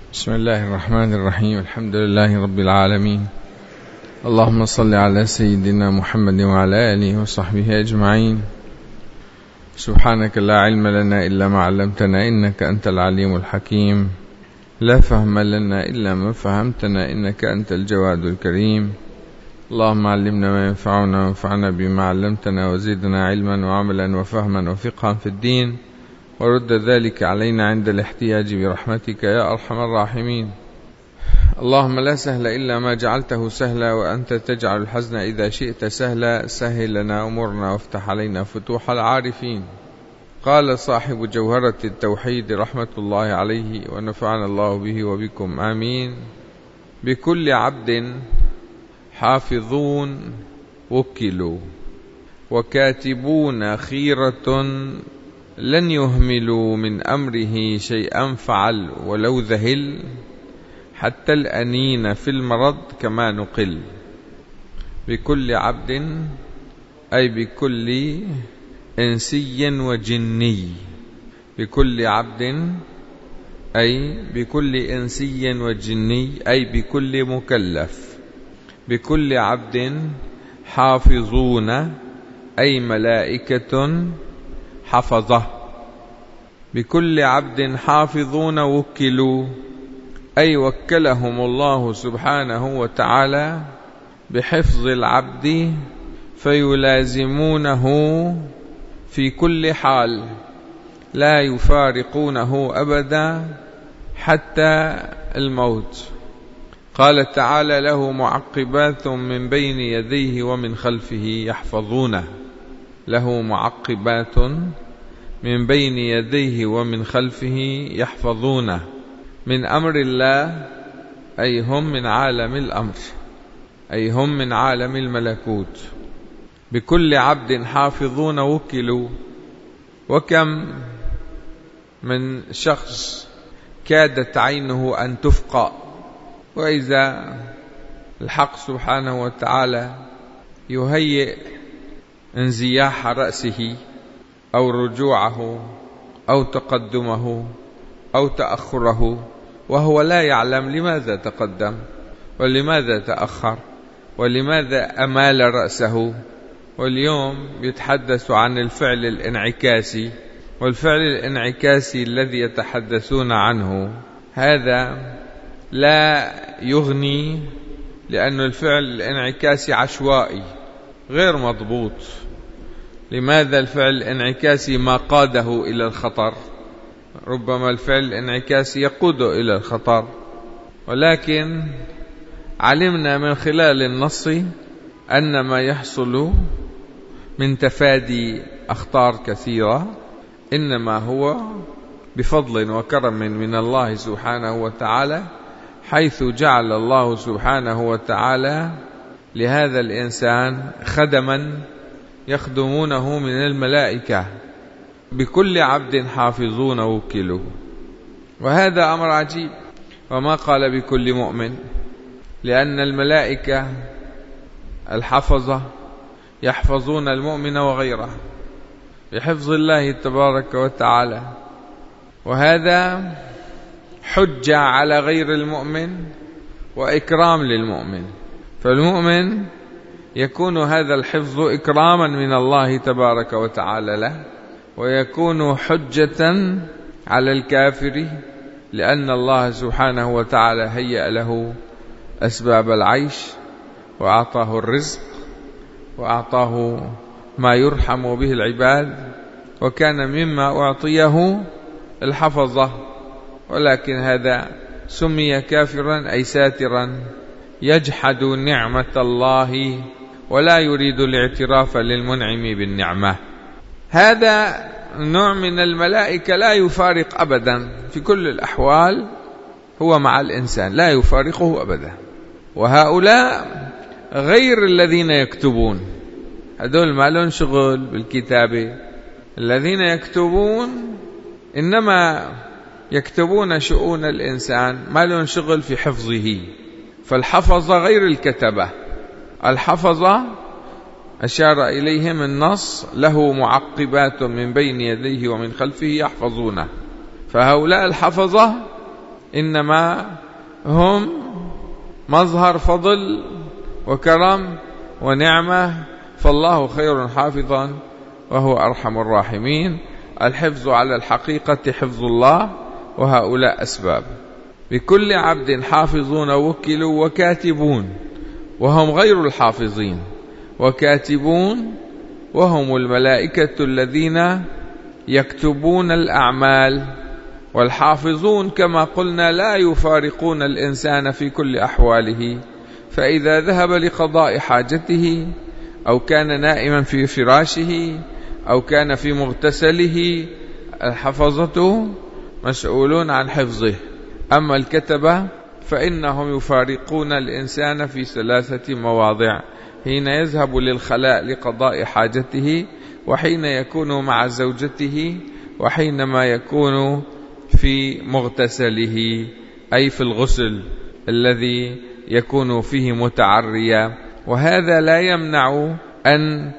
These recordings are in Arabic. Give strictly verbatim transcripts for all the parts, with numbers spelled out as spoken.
بسم الله الرحمن الرحيم. الحمد لله رب العالمين. اللهم صل على سيدنا محمد وعلى آله وصحبه أجمعين. سبحانك لا علم لنا إلا ما علمتنا إنك أنت العليم الحكيم. لا فهم لنا إلا ما فهمتنا إنك أنت الجواد الكريم. اللهم علمنا ما ينفعنا وانفعنا بما علمتنا وزدنا علما وعملا وفهما وفقها في الدين، ورد ذلك علينا عند الاحتياج برحمتك يا أرحم الراحمين. اللهم لا سهل إلا ما جعلته سهلا، وأنت تجعل الحزن إذا شئت سهلا. سهل لنا أمورنا وافتح علينا فتوح العارفين. قال صاحب جوهرة التوحيد رحمة الله عليه ونفعنا الله به وبكم آمين: بكل عبد حافظون وكلوا، وكاتبون خيرة لن يهملوا من أمره شيئا فعل، ولو ذهل حتى الأنين في المرض كما نقل. بكل عبد أي بكل إنسي وجني. بكل عبد أي بكل إنسي وجني أي بكل مكلف. بكل عبد حافظون أي ملائكة حفظه. بكل عبد حافظون وكلوا أي وكلهم الله سبحانه وتعالى بحفظ العبد، فيلازمونه في كل حال، لا يفارقونه أبدا حتى الموت. قال تعالى: له معقبات من بين يديه ومن خلفه يحفظونه. له معقبات من بين يديه ومن خلفه يحفظونه من أمر الله، أي هم من عالم الأمر، أي هم من عالم الملكوت. بكل عبد حافظون وكلوا. وكم من شخص كادت عينه أن تفقأ، وإذا الحق سبحانه وتعالى يهيئ انزياح رأسه أو رجوعه أو تقدمه أو تأخره، وهو لا يعلم لماذا تقدم ولماذا تأخر ولماذا أمال رأسه. واليوم يتحدث عن الفعل الانعكاسي، والفعل الانعكاسي الذي يتحدثون عنه هذا لا يغني، لأن الفعل الانعكاسي عشوائي غير مضبوط. لماذا الفعل الانعكاسي ما قاده إلى الخطر؟ ربما الفعل الانعكاسي يقود إلى الخطر، ولكن علمنا من خلال النص أن ما يحصل من تفادي أخطار كثيرة إنما هو بفضل وكرم من الله سبحانه وتعالى، حيث جعل الله سبحانه وتعالى لهذا الإنسان خدما يخدمونه من الملائكة. بكل عبد حافظون وكلوا، وهذا أمر عجيب. وما قال بكل مؤمن، لأن الملائكة الحفظة يحفظون المؤمن وغيره بحفظ الله تبارك وتعالى، وهذا حجة على غير المؤمن وإكرام للمؤمن. فالمؤمن يكون هذا الحفظ إكراما من الله تبارك وتعالى له، ويكون حجة على الكافر، لأن الله سبحانه وتعالى هيأ له أسباب العيش وأعطاه الرزق وأعطاه ما يرحم به العباد، وكان مما أعطيه الحفظة. ولكن هذا سمي كافرا أي ساترا، يجحد نعمة الله ولا يريد الاعتراف للمنعم بالنعمة. هذا نوع من الملائكة لا يفارق أبدا في كل الأحوال، هو مع الإنسان لا يفارقه أبدا. وهؤلاء غير الذين يكتبون، هذول ما لهم شغل بالكتابة. الذين يكتبون إنما يكتبون شؤون الإنسان، ما لهم شغل في حفظه. فالحفظة غير الكتبة. الحفظة أشار إليهم النص: له معقبات من بين يديه ومن خلفه يحفظونه. فهؤلاء الحفظة إنما هم مظهر فضل وكرم ونعمة، فالله خير حافظا وهو أرحم الراحمين. الحفظ على الحقيقة حفظ الله، وهؤلاء أسباب. بكل عبد حافظون وكلوا وكاتبون، وهم غير الحافظين، وكاتبون وهم الملائكة الذين يكتبون الأعمال، والحافظون كما قلنا لا يفارقون الإنسان في كل أحواله، فإذا ذهب لقضاء حاجته أو كان نائما في فراشه أو كان في مغتسله، الحفظة مسؤولون عن حفظه. أما الكتبة فإنهم يفارقون الإنسان في ثلاثة مواضع: حين يذهب للخلاء لقضاء حاجته، وحين يكون مع زوجته، وحينما يكون في مغتسله، أي في الغسل الذي يكون فيه متعريا. وهذا لا يمنع أن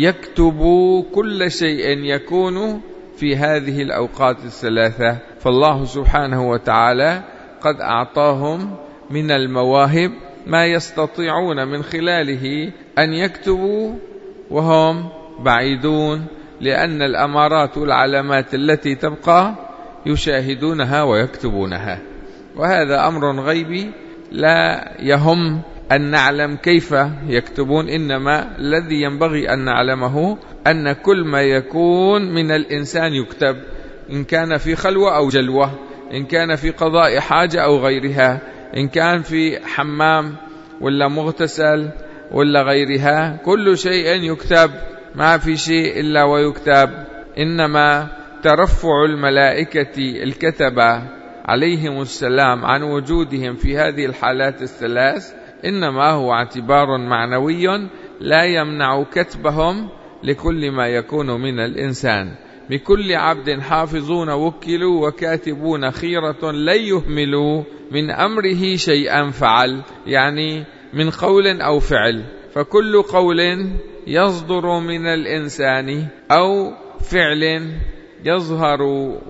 يكتبوا كل شيء يكون في هذه الأوقات الثلاثة، فالله سبحانه وتعالى قد أعطاهم من المواهب ما يستطيعون من خلاله أن يكتبوا وهم بعيدون، لأن الأمارات والعلامات التي تبقى يشاهدونها ويكتبونها، وهذا أمر غيبي لا يهم أن نعلم كيف يكتبون، إنما الذي ينبغي أن نعلمه أن كل ما يكون من الإنسان يكتب، إن كان في خلوة أو جلوة، إن كان في قضاء حاجة أو غيرها، إن كان في حمام ولا مغتسل ولا غيرها، كل شيء يكتب، ما في شيء إلا ويكتب. إنما ترفع الملائكة الكتبة عليهم السلام عن وجودهم في هذه الحالات الثلاث إنما هو اعتبار معنوي لا يمنع كتبهم لكل ما يكون من الإنسان. بكل عبد حافظون وكلوا وكاتبون خيرة لن يهملوا من أمره شيئا فعل، يعني من قول أو فعل، فكل قول يصدر من الإنسان أو فعل يظهر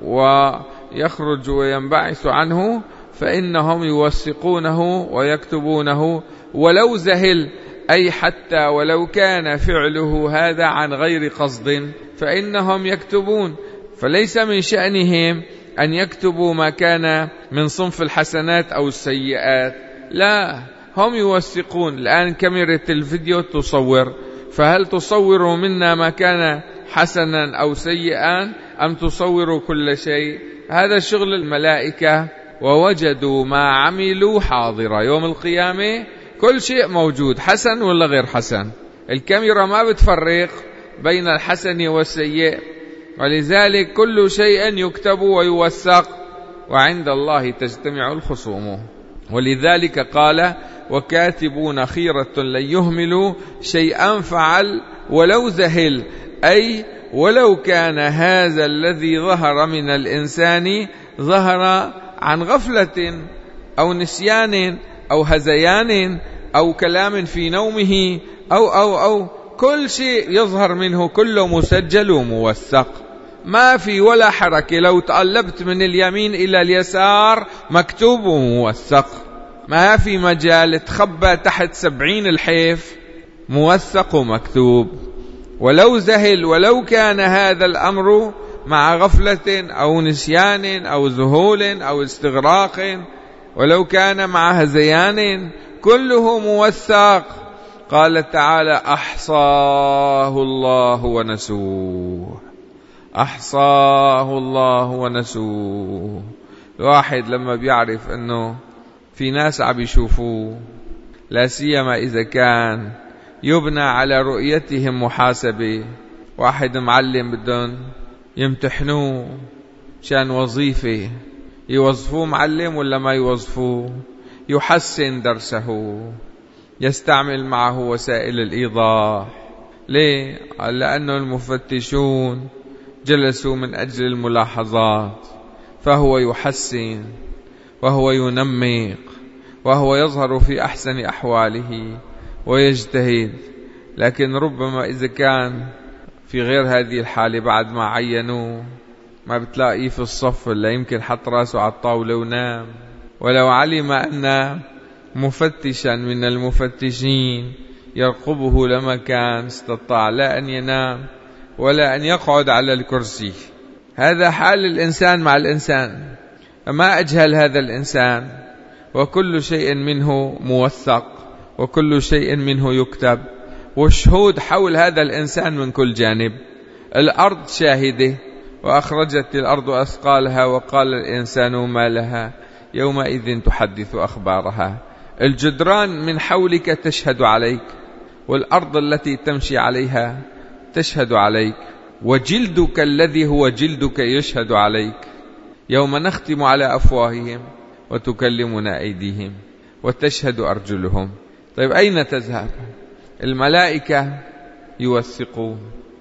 ويخرج وينبعث عنه فإنهم يوثقونه ويكتبونه، ولو زهل، أي حتى ولو كان فعله هذا عن غير قصد فإنهم يكتبون. فليس من شأنهم أن يكتبوا ما كان من صنف الحسنات أو السيئات، لا، هم يوثقون. الآن كاميرا الفيديو تصور، فهل تصور منا ما كان حسنا أو سيئا أم تصور كل شيء؟ هذا شغل الملائكة. ووجدوا ما عملوا حاضرا، يوم القيامة كل شيء موجود، حسن ولا غير حسن. الكاميرا ما بتفرق بين الحسن والسيء، ولذلك كل شيء يكتب ويوثق، وعند الله تجتمع الخصوم. ولذلك قال: وكاتبون خيرة لن يهملوا شيئا فعل ولو زهل، أي ولو كان هذا الذي ظهر من الإنسان ظهر عن غفلة أو نسيان أو هزيان أو كلام في نومه أو أو أو كل شيء يظهر منه كله مسجل وموثق، ما في ولا حركة. لو تقلبت من اليمين إلى اليسار مكتوب وموثق، ما في مجال تخبى تحت سبعين الحيف، موثق ومكتوب. ولو زهل، ولو كان هذا الأمر مع غفلة أو نسيان أو ذهول أو استغراق، ولو كان مع هزيان، كله موثق. قال تعالى: أحصاه الله ونسوه، أحصاه الله ونسوه. الواحد لما بيعرف أنه في ناس عم يشوفوه، لا سيما إذا كان يبنى على رؤيتهم محاسبة، واحد معلم بدهم يمتحنوه شان وظيفة، يوظفوه معلم ولا ما يوظفوه، يحسن درسه، يستعمل معه وسائل الإيضاح. ليه؟ لأنه المفتشون جلسوا من أجل الملاحظات، فهو يحسن وهو ينمق وهو يظهر في أحسن أحواله ويجتهد. لكن ربما إذا كان في غير هذه الحالة بعد ما عينوه ما بتلاقيه في الصف، إلا يمكن حط راسه على الطاولة ونام. ولو علم أن مفتشا من المفتشين يرقبه لما كان استطاع لا أن ينام ولا أن يقعد على الكرسي. هذا حال الإنسان مع الإنسان، فما أجهل هذا الإنسان، وكل شيء منه موثق وكل شيء منه يكتب، والشهود حول هذا الإنسان من كل جانب. الأرض شاهدة، وأخرجت الأرض أثقالها وقال الإنسان ما لها يومئذ تحدث أخبارها. الجدران من حولك تشهد عليك، والأرض التي تمشي عليها تشهد عليك، وجلدك الذي هو جلدك يشهد عليك. يوم نختم على أفواههم وتكلمنا أيديهم وتشهد أرجلهم. طيب أين تذهب؟ الملائكة يوثقون،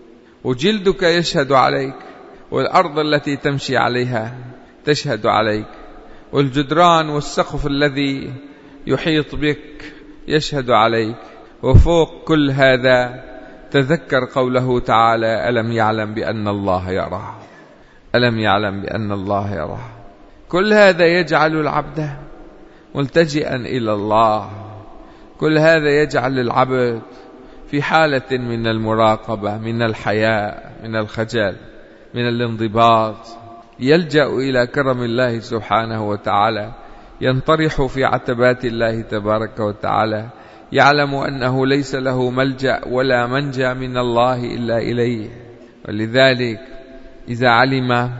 وجلدك يشهد عليك، والأرض التي تمشي عليها تشهد عليك، والجدران والسقف الذي يحيط بك يشهد عليك. وفوق كل هذا تذكر قوله تعالى: ألم يعلم بأن الله يرى، ألم يعلم بأن الله يرى. كل هذا يجعل العبد ملتجئا إلى الله، كل هذا يجعل العبد في حالة من المراقبة، من الحياء، من الخجل، من الانضباط، يلجأ إلى كرم الله سبحانه وتعالى، ينطرح في عتبات الله تبارك وتعالى، يعلم أنه ليس له ملجأ ولا منجا من الله إلا إليه. ولذلك إذا علم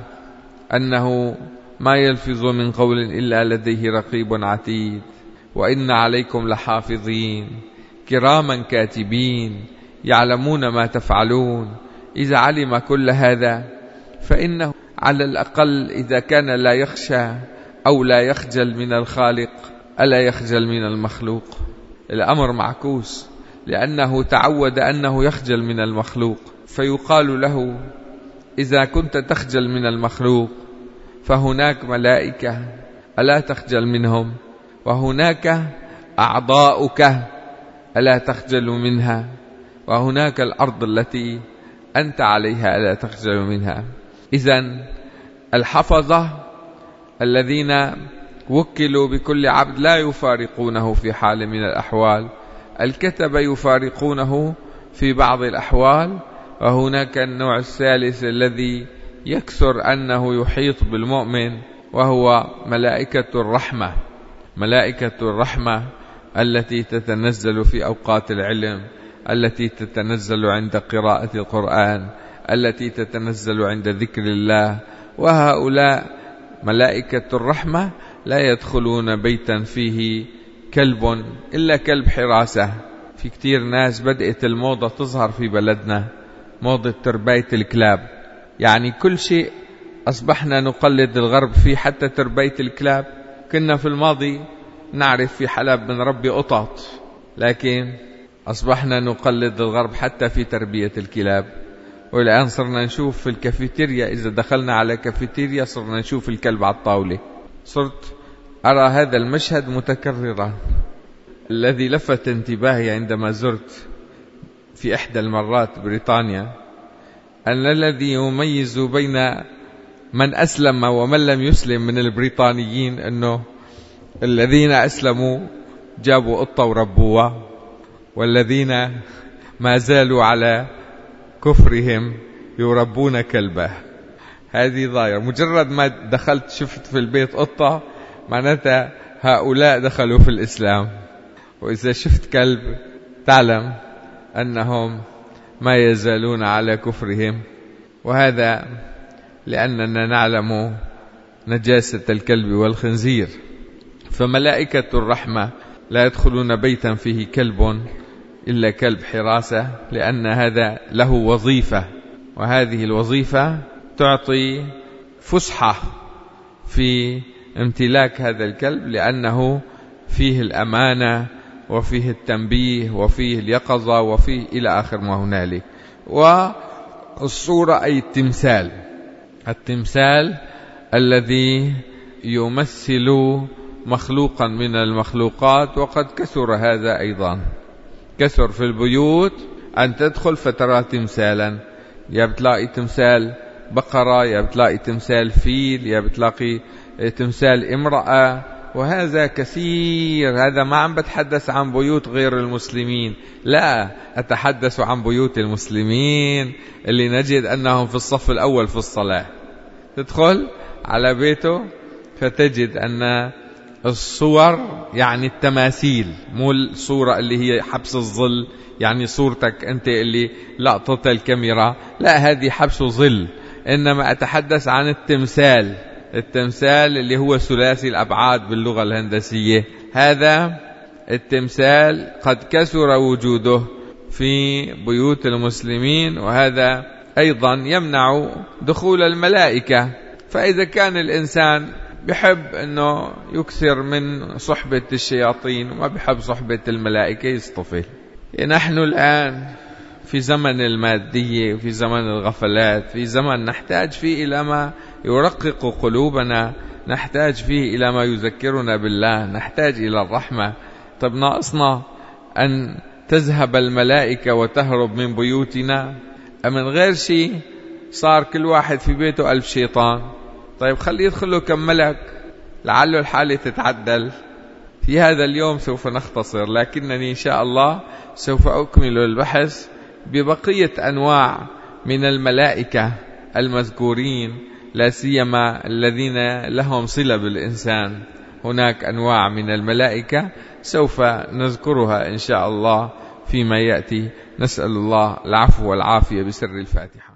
أنه ما يلفظ من قول إلا لديه رقيب عتيد، وإن عليكم لحافظين كراما كاتبين يعلمون ما تفعلون، إذا علم كل هذا فإنه على الأقل إذا كان لا يخشى أو لا يخجل من الخالق ألا يخجل من المخلوق. الأمر معكوس، لأنه تعود أنه يخجل من المخلوق، فيقال له: إذا كنت تخجل من المخلوق فهناك ملائكة ألا تخجل منهم، وهناك أعضاؤك ألا تخجل منها، وهناك الأرض التي أنت عليها ألا تخجل منها. إذن الحفظة الذين وكلوا بكل عبد لا يفارقونه في حال من الأحوال، الكتبة يفارقونه في بعض الأحوال، وهناك النوع الثالث الذي يكثر أنه يحيط بالمؤمن، وهو ملائكة الرحمة. ملائكة الرحمة التي تتنزل في أوقات العلم، التي تتنزل عند قراءة القرآن، التي تتنزل عند ذكر الله. وهؤلاء ملائكة الرحمة لا يدخلون بيتا فيه كلب إلا كلب حراسة. في كتير ناس بدأت الموضة تظهر في بلدنا، موضة تربية الكلاب، يعني كل شيء أصبحنا نقلد الغرب فيه، حتى تربية الكلاب. كنا في الماضي نعرف في حلب بنربي قطط، لكن أصبحنا نقلد الغرب حتى في تربية الكلاب. والآن صرنا نشوف في الكافيتيريا، إذا دخلنا على كافيتيريا صرنا نشوف الكلب على الطاولة. صرت أرى هذا المشهد متكررا. الذي لفت انتباهي عندما زرت في إحدى المرات بريطانيا أن الذي يميز بين من أسلم ومن لم يسلم من البريطانيين أنه الذين أسلموا جابوا قطة وربوها، والذين ما زالوا على كفرهم يربون كلبه. هذه ظاهرة، مجرد ما دخلت شفت في البيت قطة معناتها هؤلاء دخلوا في الإسلام، وإذا شفت كلب تعلم أنهم ما يزالون على كفرهم. وهذا لأننا نعلم نجاسة الكلب والخنزير. فملائكة الرحمة لا يدخلون بيتا فيه كلب إلا كلب حراسة، لأن هذا له وظيفة، وهذه الوظيفة تعطي فسحة في امتلاك هذا الكلب، لأنه فيه الأمانة وفيه التنبيه وفيه اليقظة وفيه إلى آخر ما هنالك. والصورة أي التمثال، التمثال الذي يمثل مخلوقا من المخلوقات. وقد كثر هذا أيضا، كثر في البيوت أن تدخل فترى تمثالا، يا بتلاقي تمثال بقرة، يا بتلاقي تمثال فيل، يا بتلاقي تمثال امرأة، وهذا كثير. هذا ما عم بتحدث عن بيوت غير المسلمين، لا، أتحدث عن بيوت المسلمين اللي نجد أنهم في الصف الأول في الصلاة. تدخل على بيته فتجد أن الصور، يعني التماثيل، مو الصورة اللي هي حبس الظل، يعني صورتك أنت اللي لقطة الكاميرا، لا، هذه حبس ظل. إنما أتحدث عن التمثال، التمثال اللي هو ثلاثي الأبعاد باللغة الهندسية. هذا التمثال قد كثر وجوده في بيوت المسلمين، وهذا أيضا يمنع دخول الملائكة. فإذا كان الإنسان بحب أنه يكثر من صحبة الشياطين وما بحب صحبة الملائكة يصطفل. نحن الآن في زمن المادية وفي زمن الغفلات، في زمن نحتاج فيه إلى ما يرقق قلوبنا، نحتاج فيه إلى ما يذكرنا بالله، نحتاج إلى الرحمة. طب ناقصنا أن تذهب الملائكة وتهرب من بيوتنا؟ من غير شيء صار كل واحد في بيته ألف شيطان. طيب خلي يدخله كم ملك لعله الحالة تتعدل. في هذا اليوم سوف نختصر، لكنني إن شاء الله سوف أكمل البحث ببقية أنواع من الملائكة المذكورين، لا سيما الذين لهم صلة بالإنسان. هناك أنواع من الملائكة سوف نذكرها إن شاء الله فيما يأتي. نسأل الله العفو والعافية بسر الفاتحة.